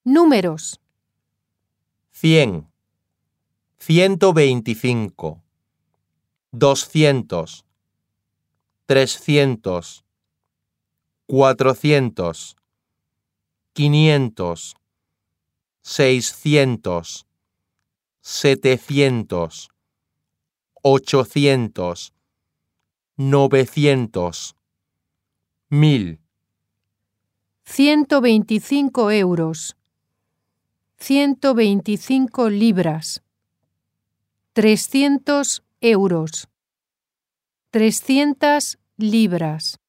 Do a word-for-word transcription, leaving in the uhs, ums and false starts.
Números: cien, ciento veinticinco, doscientos, trescientos, cuatrocientos, quinientos, seiscientos, setecientos, ochocientos, novecientos, mil. ciento veinticinco euros, ciento veinticinco libras, trescientos euros, trescientas libras.